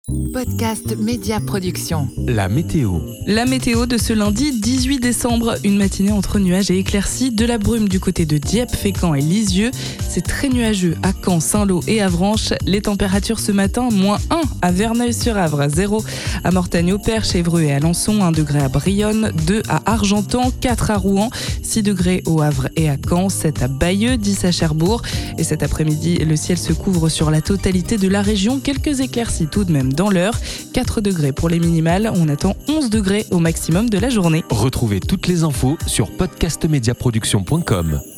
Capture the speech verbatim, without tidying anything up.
Podcast Média Production. La météo. La météo de ce lundi dix-huit décembre. Une matinée entre nuages et éclaircies. De la brume du côté de Dieppe, Fécamp et Lisieux. C'est très nuageux à Caen, Saint-Lô et Avranches. Les températures ce matin, moins un à Verneuil-sur-Avre, zéro à Mortagne au Perche, Évreux et Alençon, un degré à Brionne, deux à Argentan, quatre à Rouen, six degrés au Havre et à Caen, sept à Bayeux, dix à Cherbourg. Et cet après-midi, le ciel se couvre sur la totalité de la région. Quelques éclaircies tout de même dans l'heure. quatre degrés pour les minimales. On attend onze degrés au maximum de la journée. Retrouvez toutes les infos sur podcast média production point com.